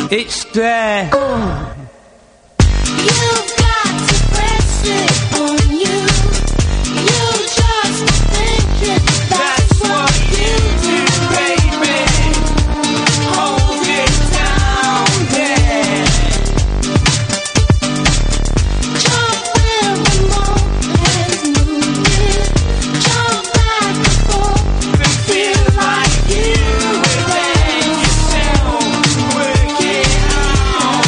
It's there. You've got to press it on you. You just think it. That's what you do, baby. Hold it down there. Jump where the moment is moving. Jump back and forth and feel like you let yourself work it out.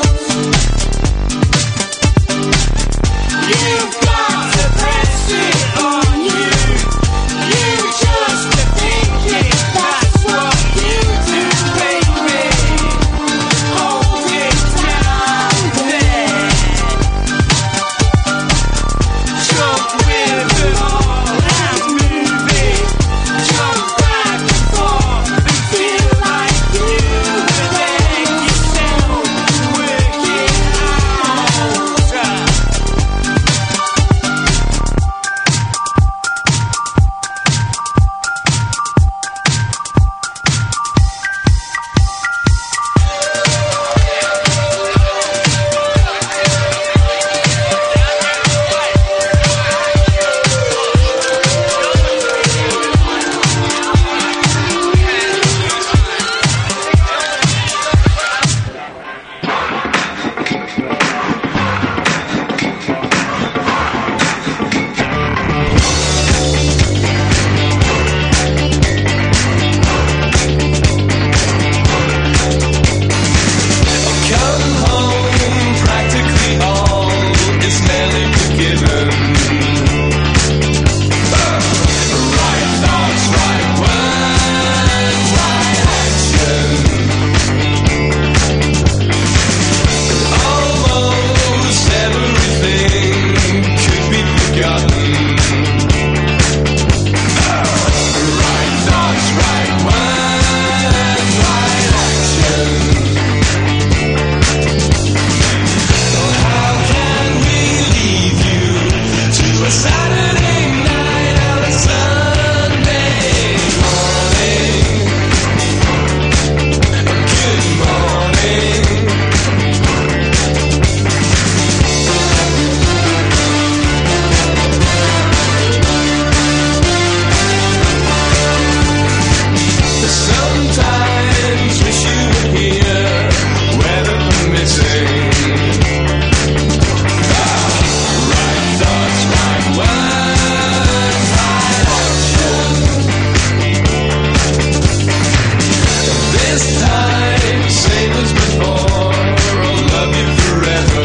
You've got to press it on you. You just think it. That's what you do, baby. Hold it down there. Jump with it all and move it. Jump back and forth and feel like you let yourself work it out. Come home, practically all is nearly forgiven. Right thoughts, right words, right action. Almost everything could be forgotten. Right thoughts, right words, right action. How can we leave you to a Saturday night or a Sunday morning? Good morning. Sometimes wish you were here, weather permitting. Right thoughts, right words, right action. This time, same as before, I'll love you forever.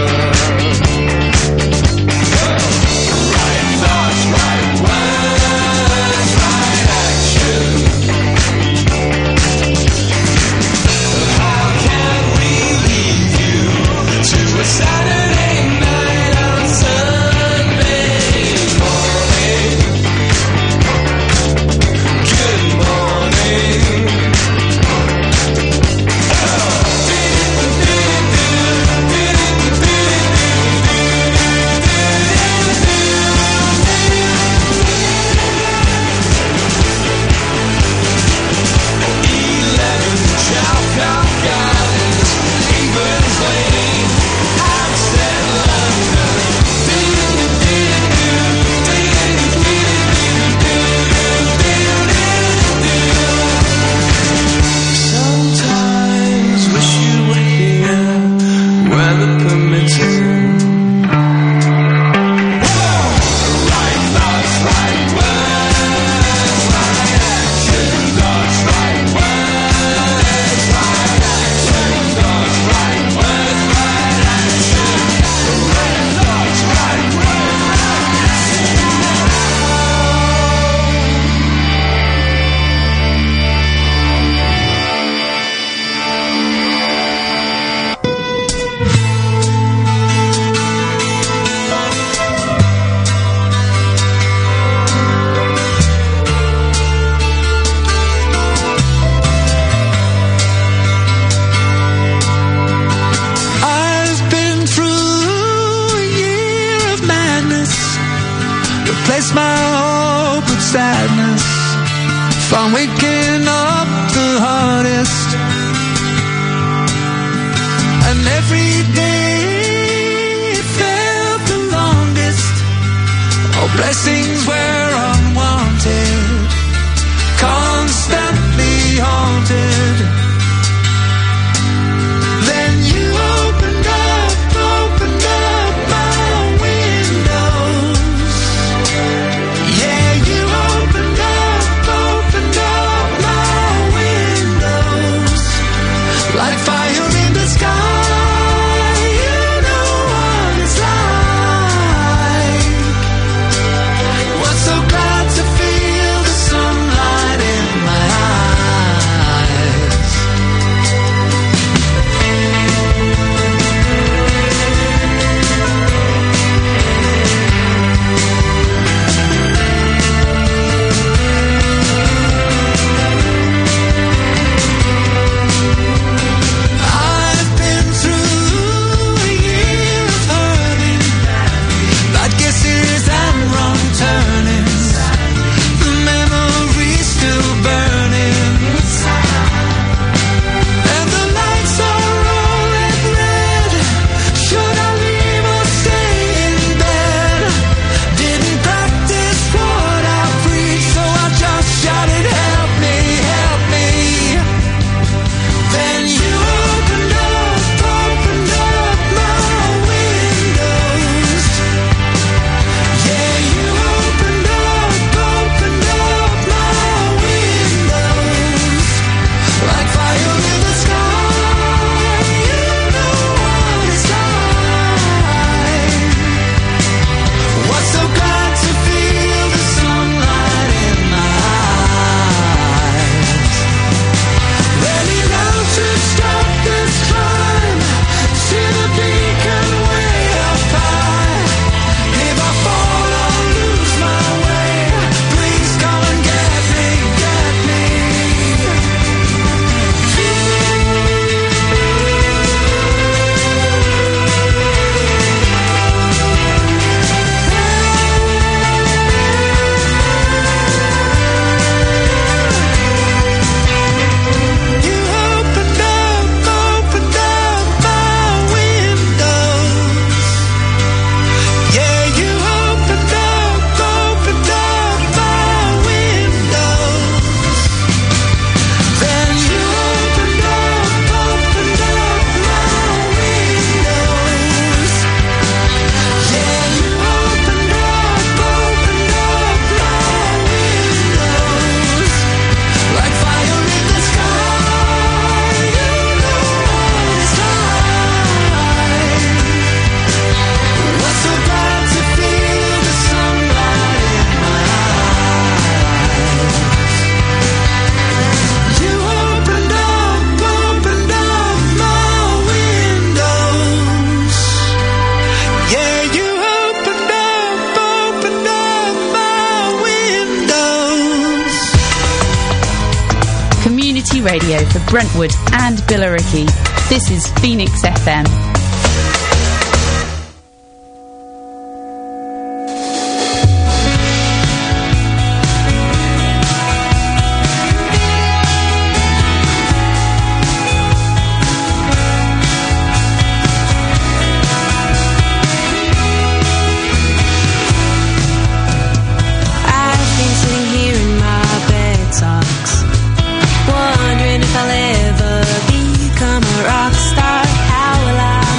Right thoughts, right words, right action. How can we leave you to a Saturday night or a Sunday morning? Good morning. England's Lane, Hampstead, London. Sometimes wish you were here, weather permitting. Right thoughts, right words, right action. Thoughts, right words, right action. Thoughts, right words, right action. Right thoughts, right words, right I've been through a year of madness, replaced my hope with sadness. Found waking up the hardest. and every day felt the longest. All blessings were unwanted, constantly haunted. Then you opened up my windows. Yeah, you opened up my windows. Like fire in the sky, you know what it's like. Was so glad to feel the sunlight in my eyes. I've been through a year of hurting, bad guesses and wrong turnings. The memories still burning, and the lights are rolling red. Should I leave or stay in bed? Didn't practice what I preach, so I just shouted, help me, help me. Then you opened up my windows. Yeah, you opened up my windows. Like fire in the sky, you know what it's like. Was so glad to feel the sunlight in my eyes. Ready now to stop this climb, see the beacon way up high. If I fall or lose my way, please come and get me, get me. You opened up my windows. Yeah, you opened up my windows. Then you opened up my windows. Yeah, you opened up my windows. Like fire in the sky, you know what it's like. Was so glad to feel the sunlight in my eyes. You opened up my windows. Yeah, you opened up my windows. Community radio for Brentwood and Billericay. This is Phoenix FM. I've been sitting here in my bed socks, wondering if I'll ever become a rock star. How will I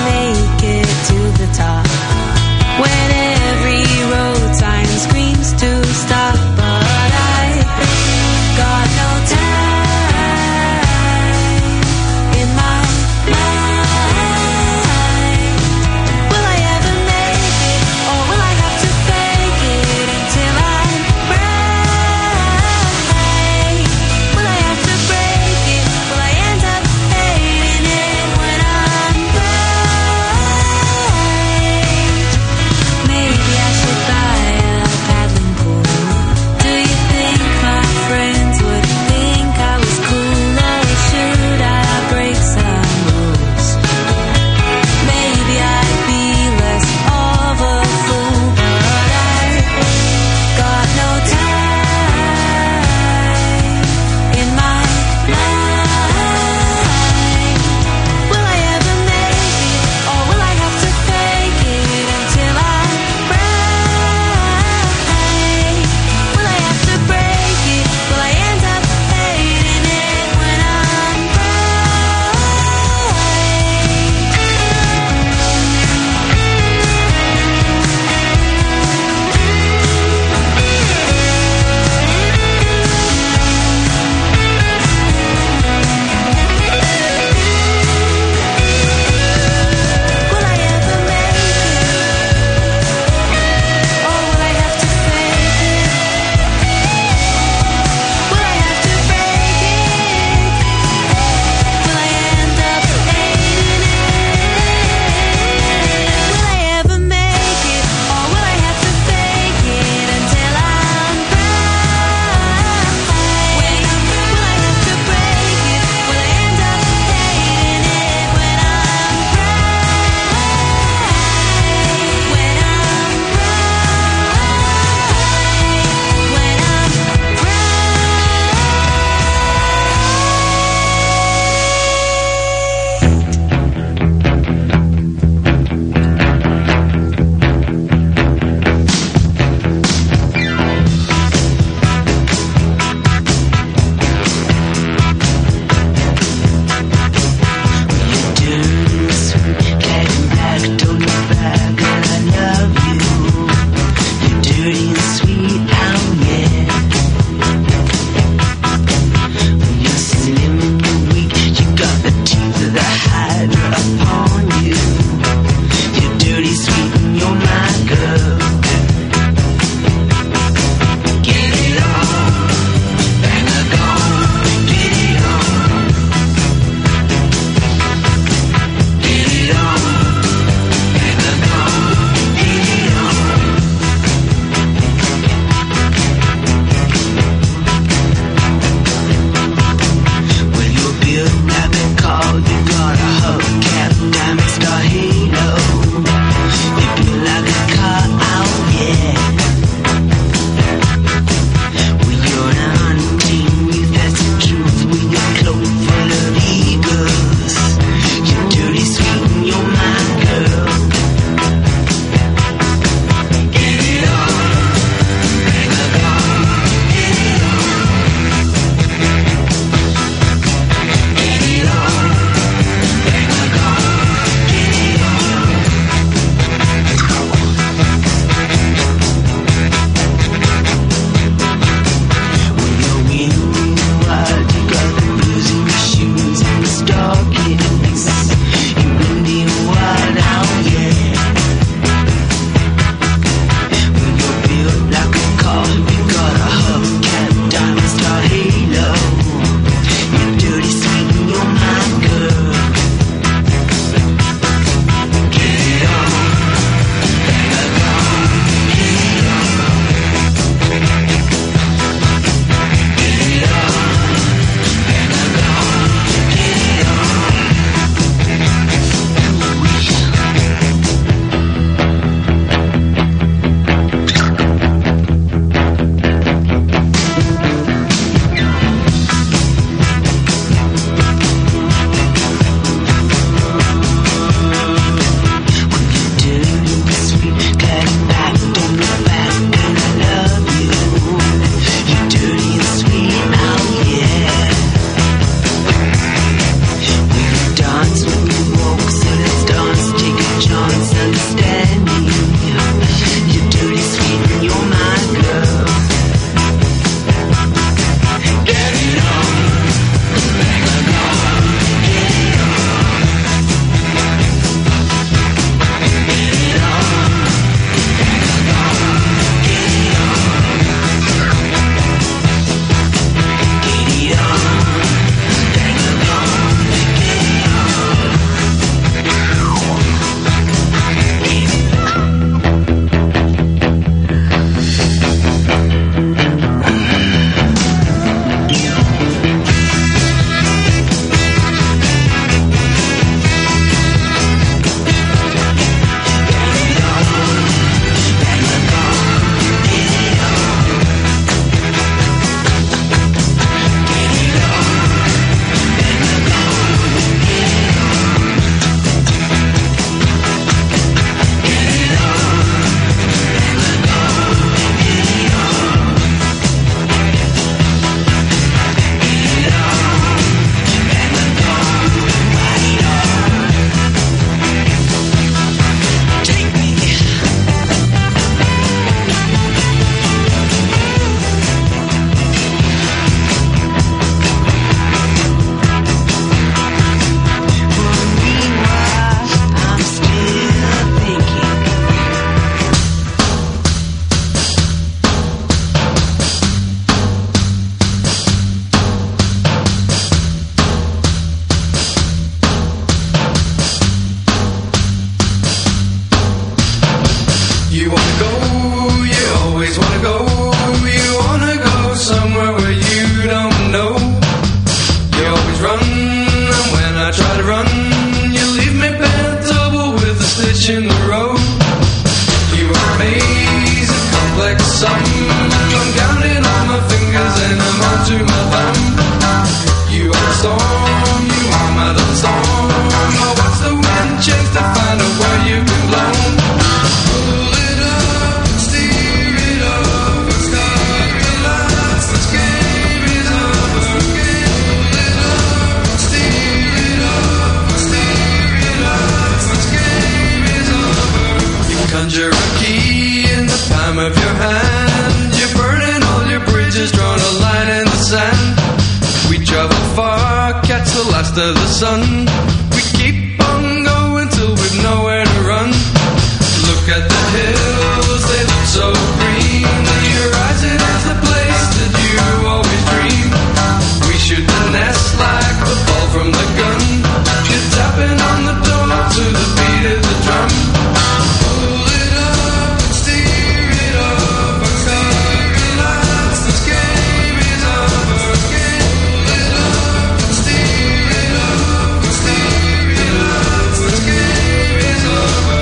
somewhere where you don't know. You always run, and when I try to run, you leave me bent double with a stitch in the road. You are amazing, complex sum. I'm counting on my fingers and I'm onto my thumb. You are a storm, you are my little storm. I watch the wind change to find out where you can blow. Pull it up, steer it up, and start the lights. This game is over. Pull it up, steer it up, and steer it up. This game is over. You conjure a key in the palm of your hand. You're burning all your bridges, drawn a line in the sand. We travel far, catch the last of the sun. We keep on going till we've nowhere to run. Look at the hills, they look so green. The horizon is the place that you always dream. We shoot the nest like the ball from the gun. You're tapping on the door to the beat of the drum. Pull it up, steer it up, and start the lights. This game is over. Pull it up, steer it up, and steer it up. This game is over.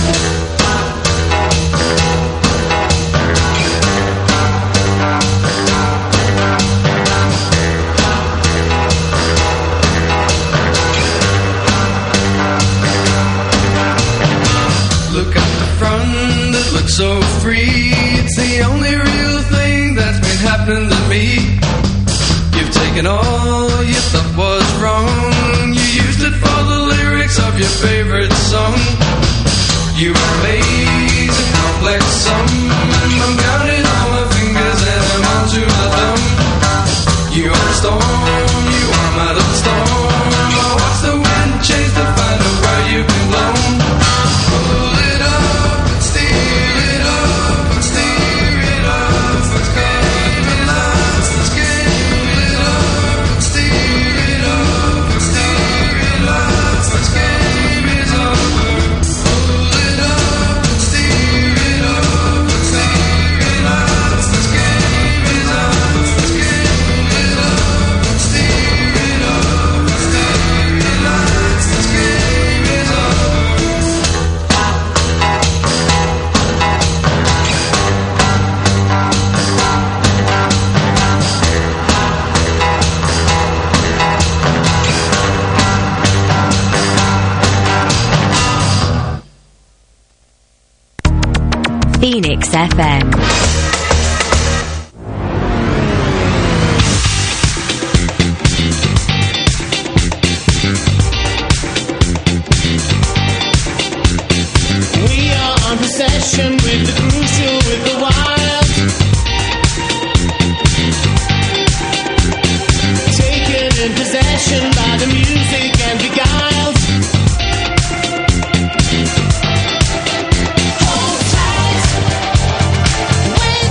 Look at the front, it looks so free. It's the only real thing that's been happening to me. You've taken all you thought was wrong. You used it for the lyrics of your favorite song. You are amazing, complex sum. I'm counting all my fingers and I'm onto my thumb. You are a storm, you are my little storm. I watch the wind change to find out where you can blow. Pull it up, steer it up, and steer it up. Let's go, let's get it up, steer it up, and steer it up. Let's get it over. Pull it up, steer it up, and steer it up. Let's get it over. Let's get it up, and steer it up, and steer it up. Let's get it over. Phoenix FM. We are on possession with the crucial, with the wild. Taken in possession by the music and beguiled. Hold tight when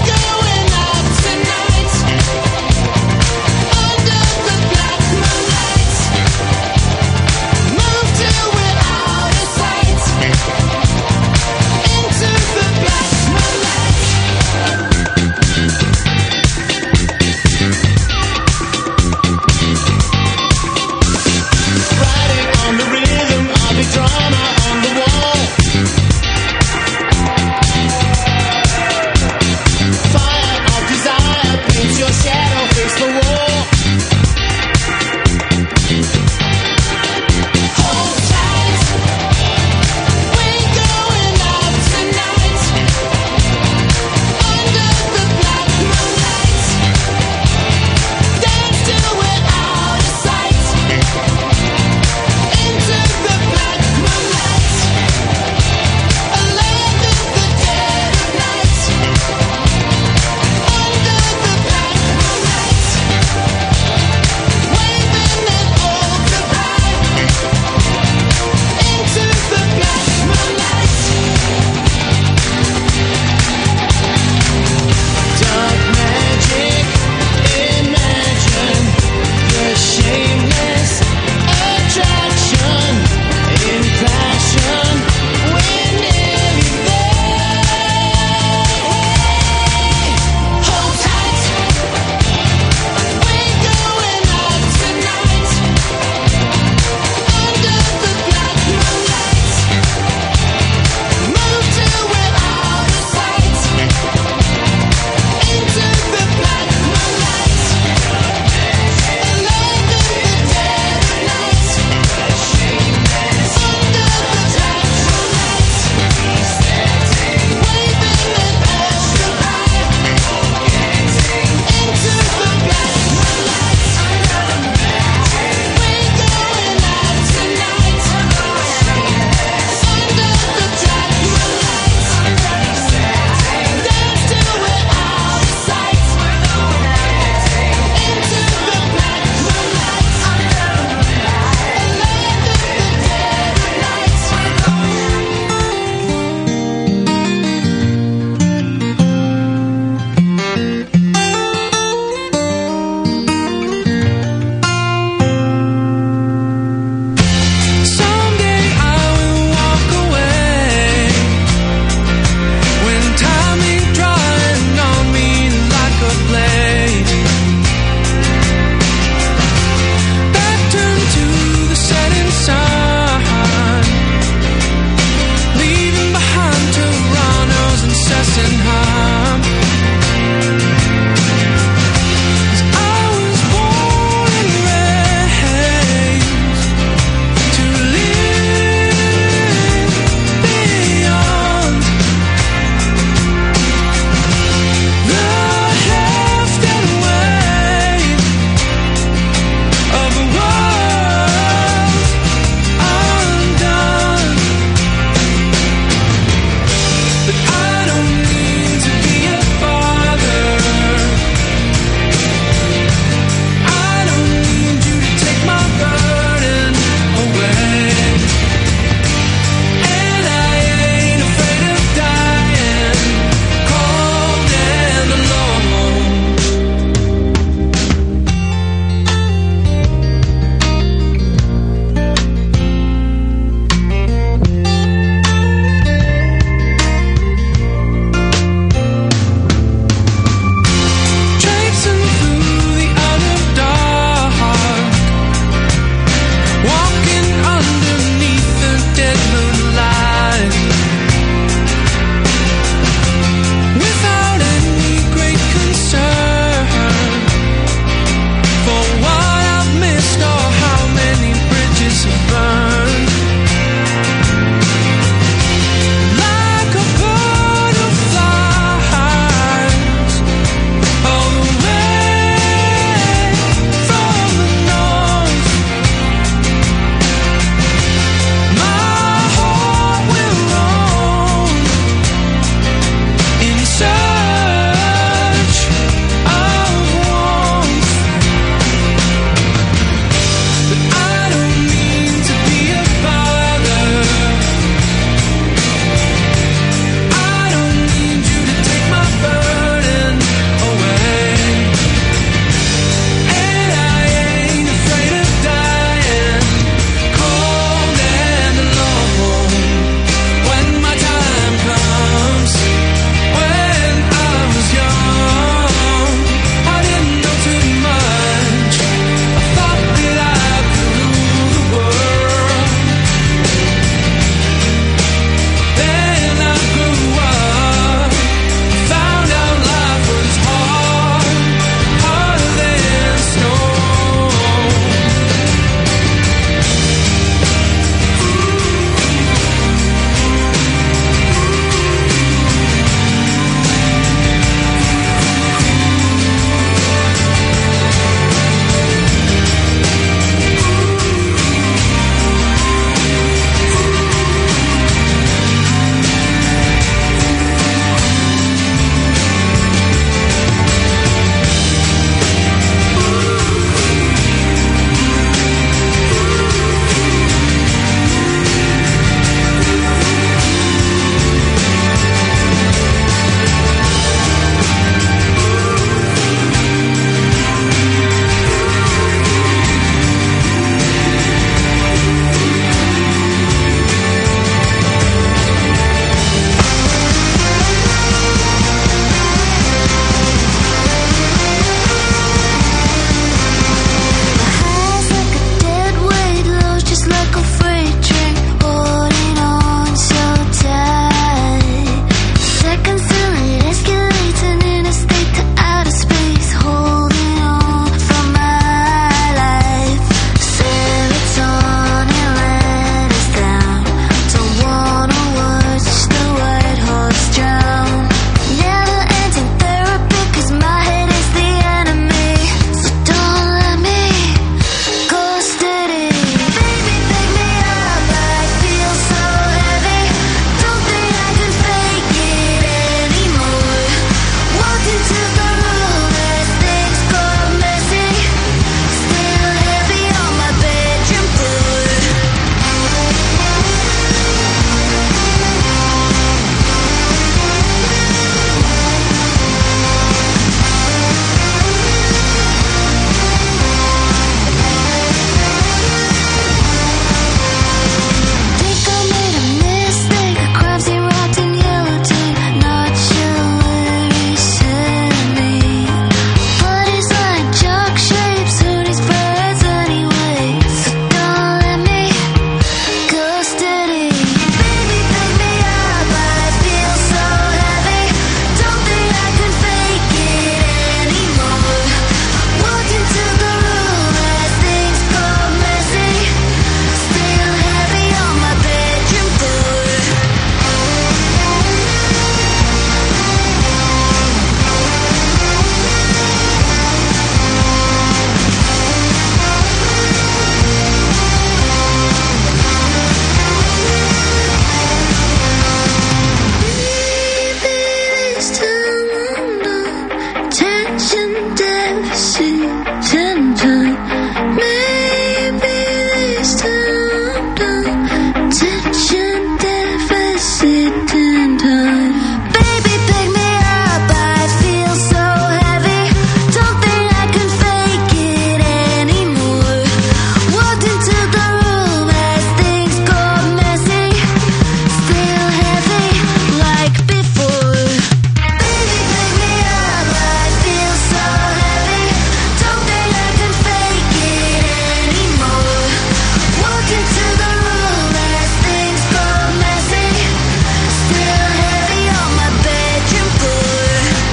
wasting time. Maybe this time I'm done. Attention deficit in time. Baby, pick me up, I feel so heavy. Don't think I can fake it anymore. Walked into the room as things got messy. Still heavy like before. Baby, pick me up, I feel so heavy. Don't think I can fake it anymore. Walked into the room as things got messy. Still heavy on my bedroom floor.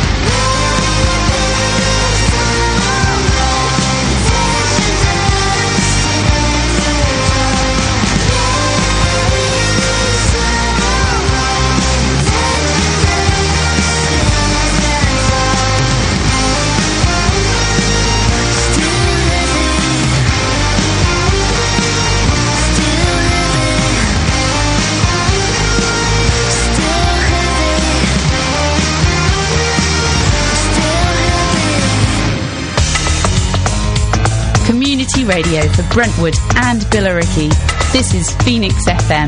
Community radio for Brentwood and Billericay. This is Phoenix FM.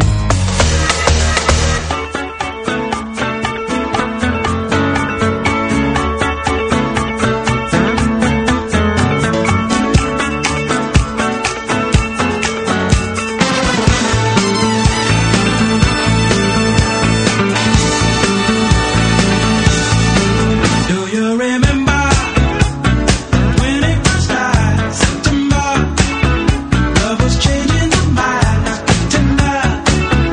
Do you remember when it was started? September, love was changing the mind. Tender,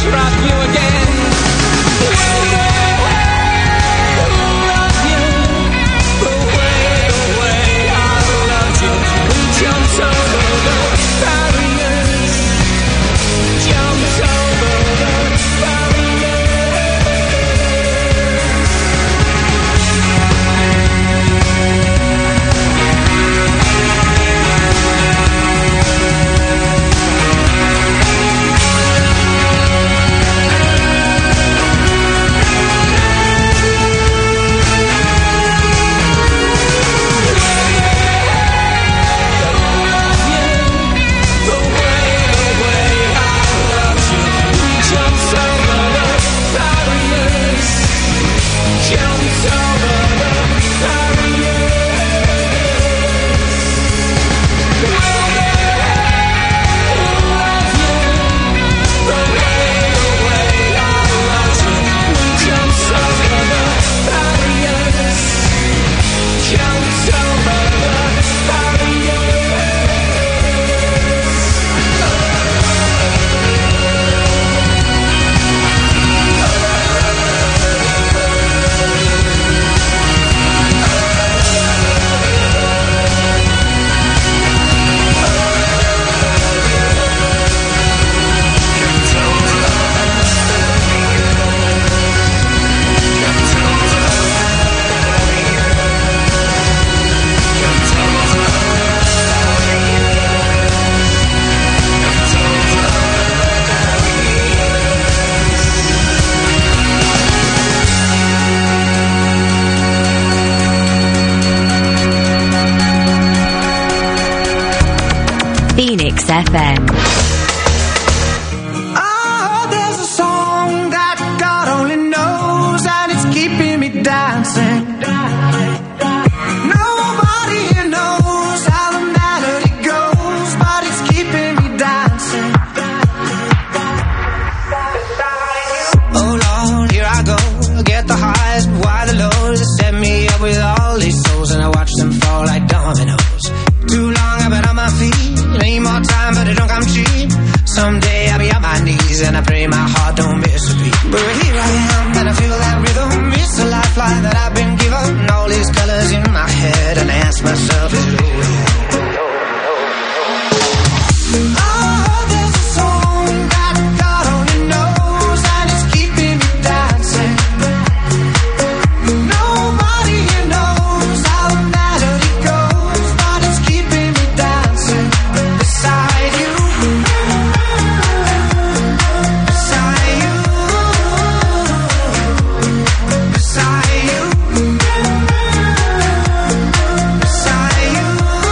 rock you again. Will they love you the way I loved you? We jumped over the barriers, jumped over the barriers. Phoenix FM. There's a song that God only knows, and it's keeping me dancing. Nobody here knows how the melody goes, but it's keeping me dancing. Oh Lord, here I go, get the highs, but why the lows? They set me up with all these souls, and I watch them fall like dominoes. Too long I've been on my feet. Need more time, but it don't come cheap. Someday I'll be on my knees, and I pray my heart don't miss a beat. But here I am, and I feel that rhythm. It's a lifeline that I've been given. All these colors in my head, and I ask myself, is it over yet? There's a song that God only knows, and it's keeping me dancing. Nobody here knows how the melody goes, but it's keeping me dancing. Beside you, beside you, beside you, beside you.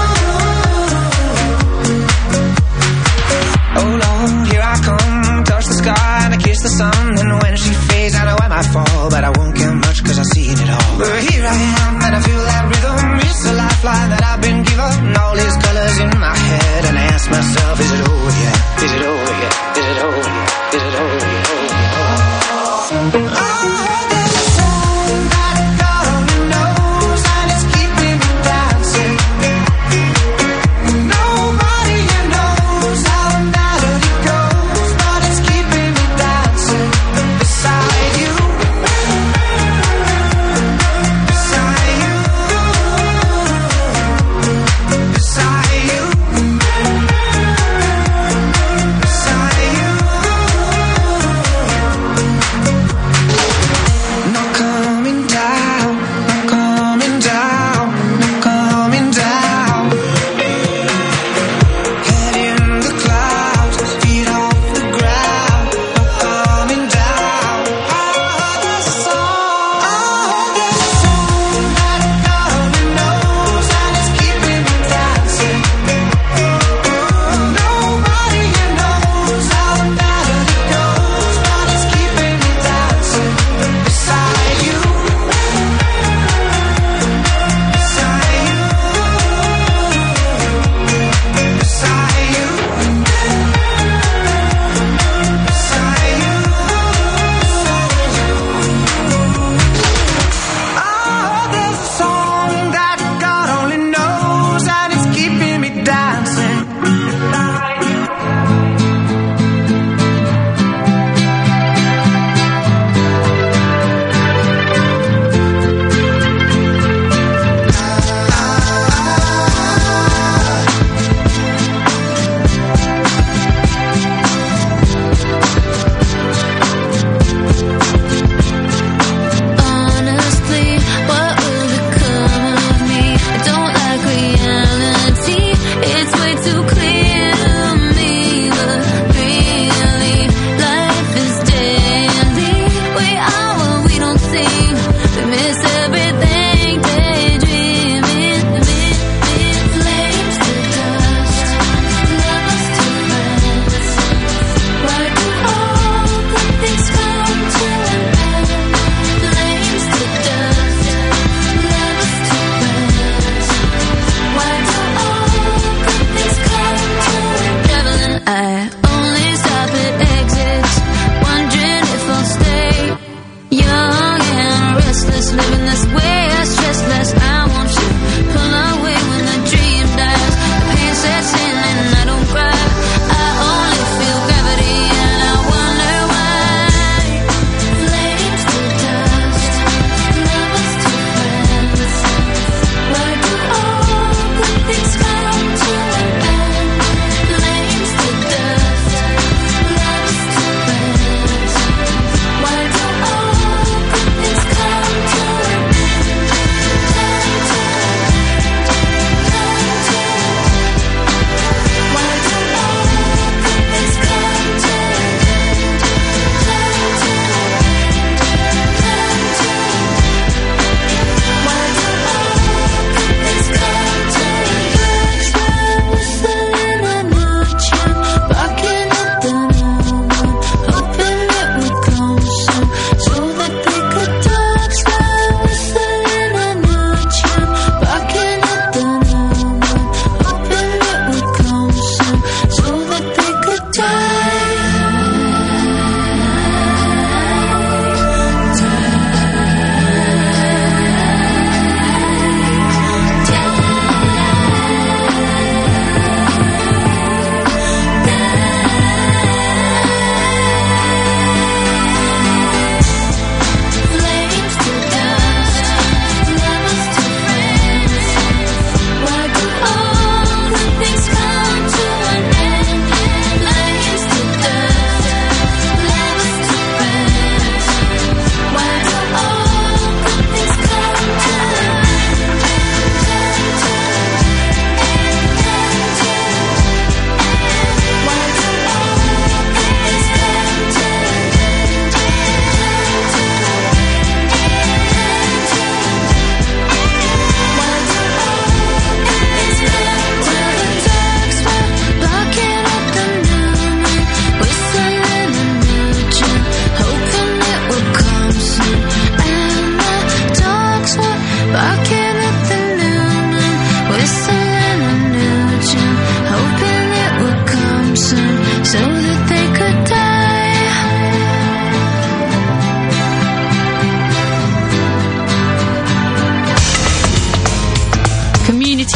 Oh Lord, here I come, touch the sky and I kiss the sun. And when she fades, I know I might fall, but I won't care much cause I've seen it all. But here I am, and I feel that rhythm. It's a lifeline that I've been given. All these colors in my head, and I ask myself, is it over yet? Is it over yet? Is it over yet? Is it over yet? There's a song that God only knows, and it's keeping me dancing. Nobody here knows how the melody goes, but it's keeping me dancing. Beside you, beside you, beside you, beside you.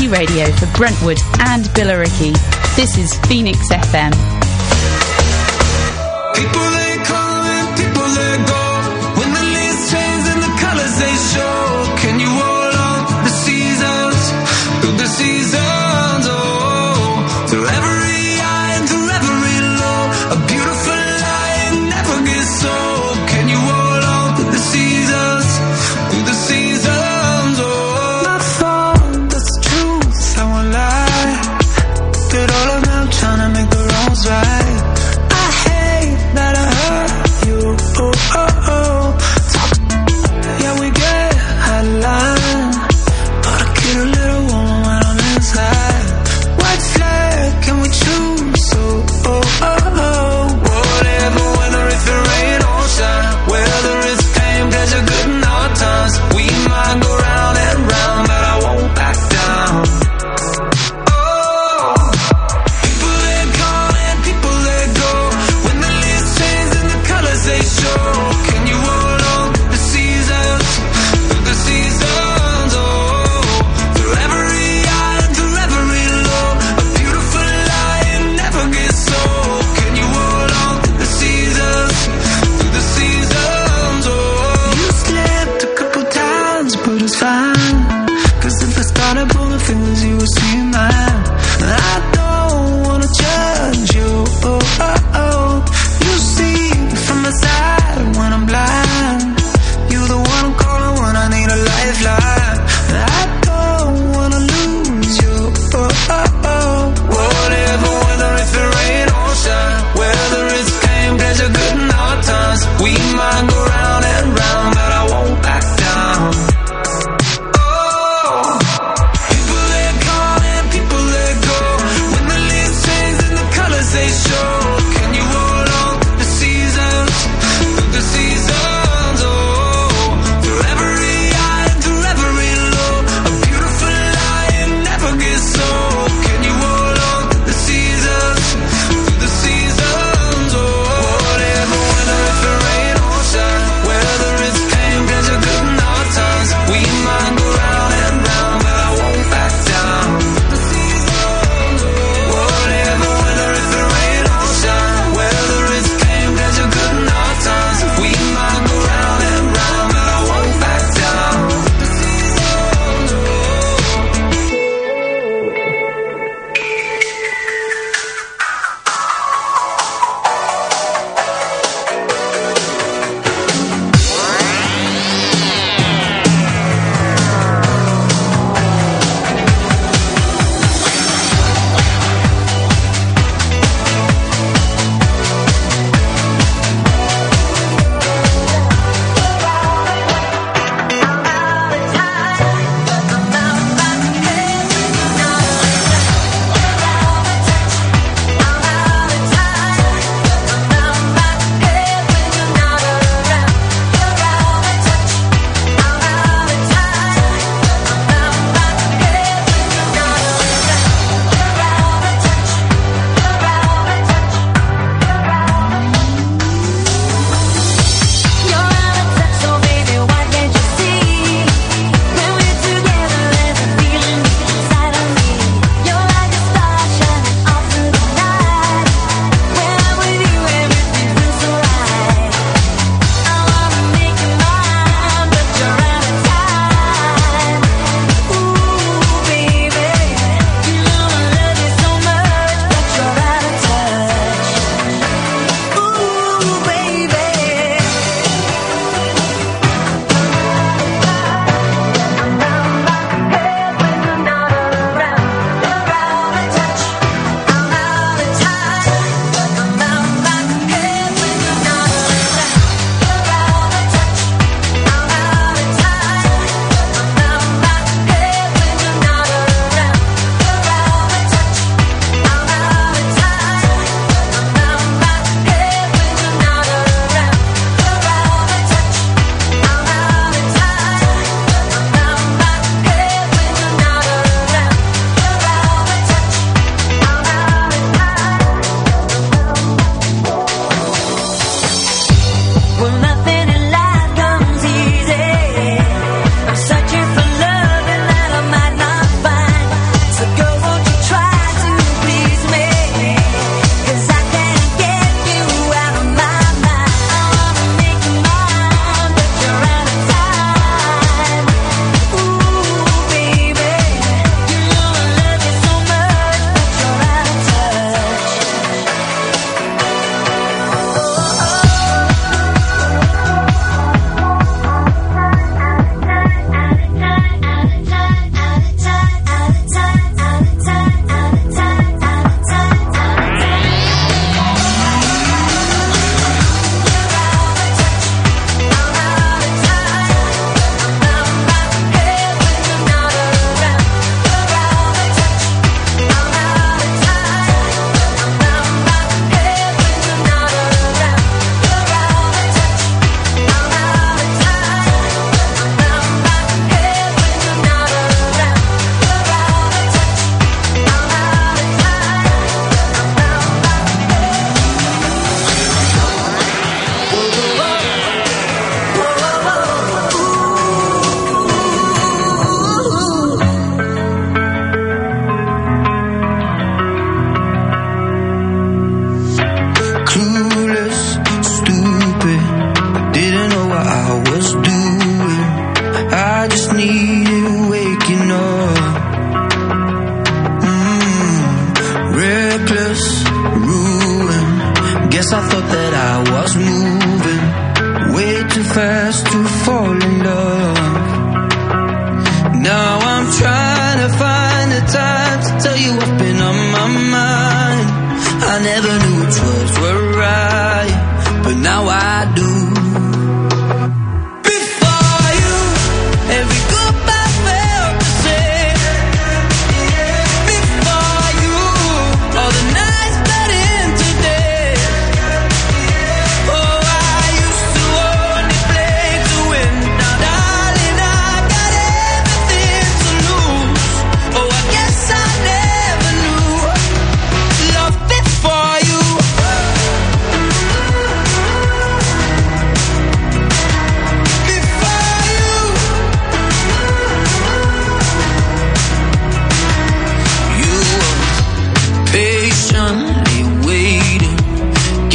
community radio for Brentwood and Billericay. This is Phoenix FM. People they come and people they go. When the leaves change and the colors they show. Can you hold on the seasons, through the seasons, oh. Through every high and through every low. A beautiful light never gets old. Can you hold on the seasons, through the seasons, oh. My fault, that's the truth, I won't lie. Did all of them trying to make the wrongs right. I hate that I hurt you, oh, oh, oh. Talk, yeah, we get out of line. But I get a little warm when I'm inside. White flag, can we choose, oh, oh, oh, oh. Whatever, whether if it rain or shine, whether it's pain, pleasure, good and hard times, we might go round and round, but I won't back down. Oh, people that come and people that go. When the leaves change and the colors they show. Can you hold on the seasons, through the seasons, oh. Through every high and through every low. A beautiful light never gets old. Can you hold on the seasons, through the seasons, oh. You slipped a couple times, but it's fine. Cause if I started pulling fingers, you would see mine. I don't wanna judge you, oh, oh, oh. You see from the side when I'm blind. You the one I'm calling when I need a lifeline. I don't wanna lose you, oh, oh, oh. Whatever, whether if it rain or shine, whether it's pain, pleasure, good and hard times, we might go round and round, but I won't back down. Oh, people that come and people that go. When the leaves change and the colors they show. Can you hold on the seasons, through the seasons, oh. Through every high and through every low. A beautiful light never gets old. Can you hold on the seasons, through the seasons, oh. Whatever, whether if it rain or shine, whether it's pain, pleasure, good and hard times, we might go round and round, but I won't back down. Whatever, whether if it rain or shine, whether it's pain, pleasure, good and hard times, we might go round and round, but I won't back down.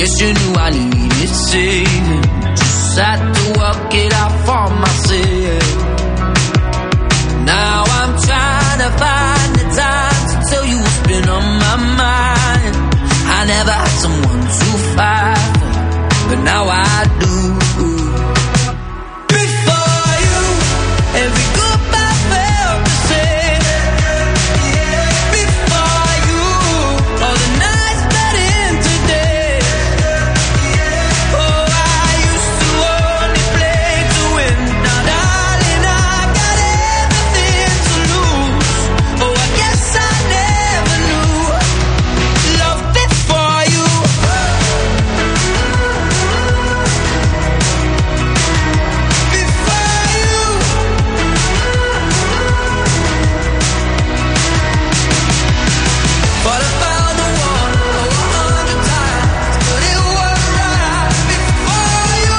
Guess you knew I needed saving. Just had to work it out for myself. Now I'm trying to find the time to tell you what's been on my mind. I never had someone to fight for, but now I do. Before you, every goodbye felt the same. Before you, all the nights bled into days. Oh, I used to only play to win. Now, darling, I got everything to lose. Oh, I guess I never knew love before you. Before you. But I found the one 100 times, but it was right before you.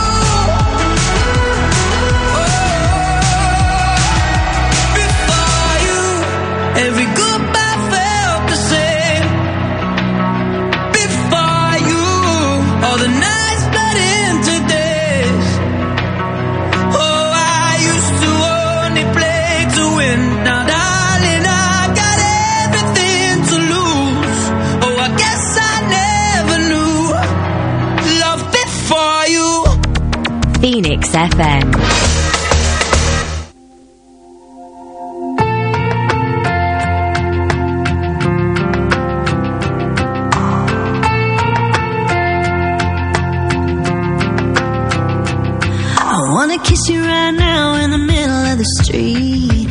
Before you, every goodbye felt the same. Before you, all the nights bled into days. Oh, I used to only play to win. Now, darling, I got everything to lose. Oh, I guess I never knew love before you. Phoenix FM. I wanna kiss you right now in the middle of the street.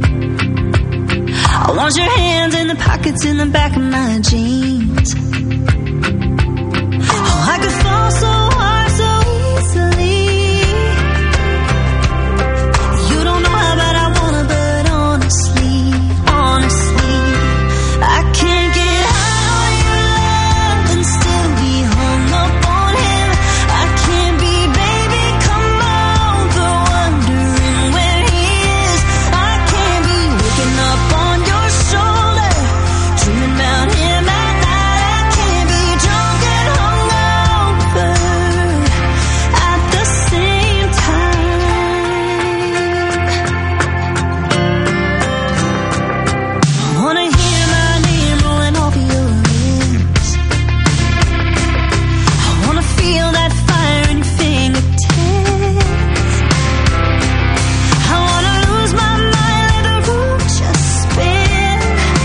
I want your hands in the pockets in the back of my jeans. Oh, I could fall so hard so easily. You don't know how bad I wanna, but honestly, I can't get high on your love and still be hung up on him. I can't be, baby, come over, wondering where he is. I can't be waking up on your shoulder, dreaming about him at night. I can't be drunk and hungover at the same time. I wanna hear my name rolling off your lips. I wanna feel that fire in your fingertips. I wanna lose my mind, let the room just spin.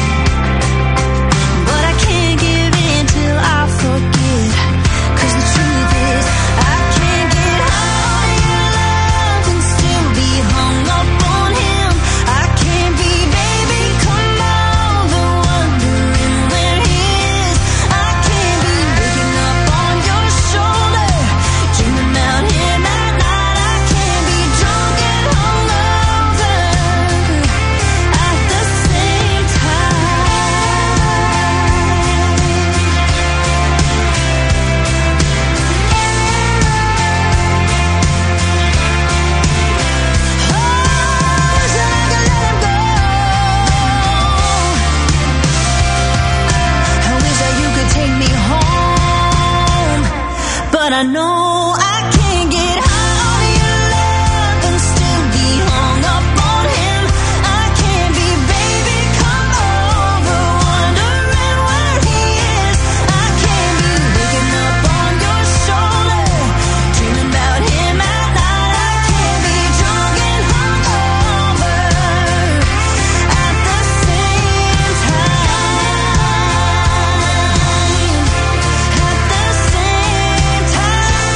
But I can't give in till I forget. 'Cause the truth is, I can't get high on your love and still be hung up on him. I can't be, baby, come over, wondering where he is. I can't be waking up on your shoulder, dreaming about him at night. I can't be drunk and hungover at the same I wish that you could take me home, but I know I can't get high on your love and still be hung up on him. I can't be, baby, come over, wondering where he is. I can't be waking up on your shoulder, dreaming about him at night. I can't be drunk and hungover at the same time. At the same time.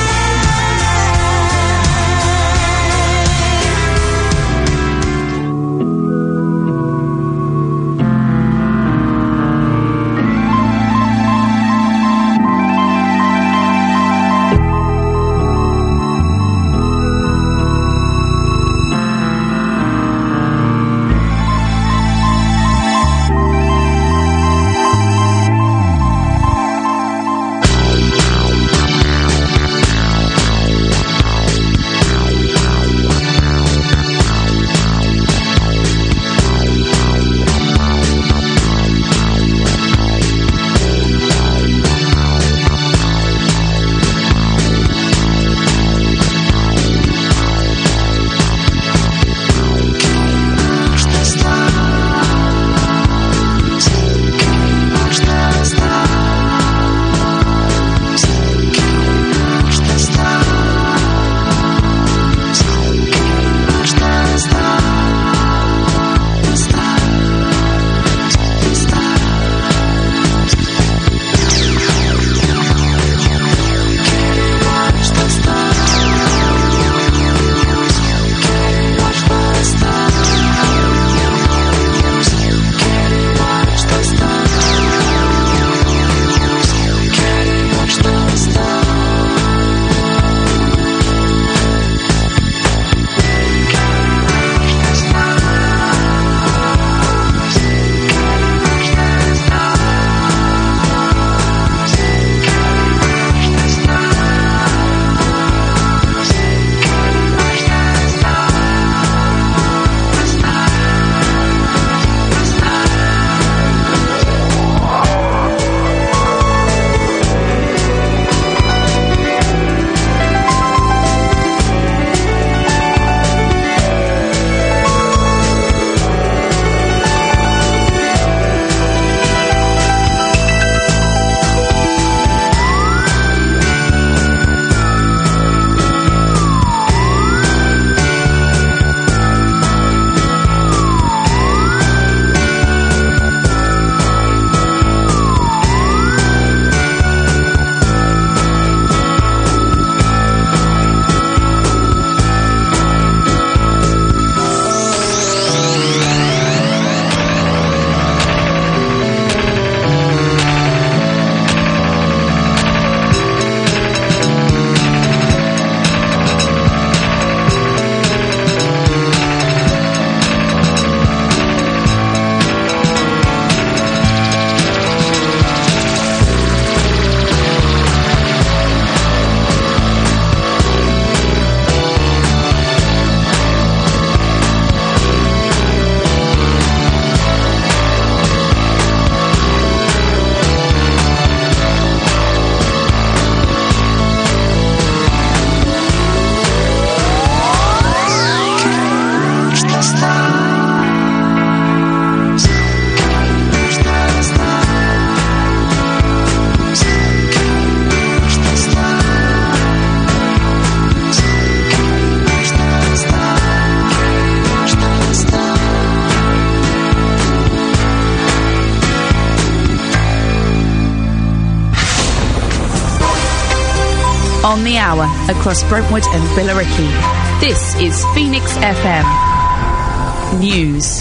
On the hour across Brentwood and Billericay. This is Phoenix FM News.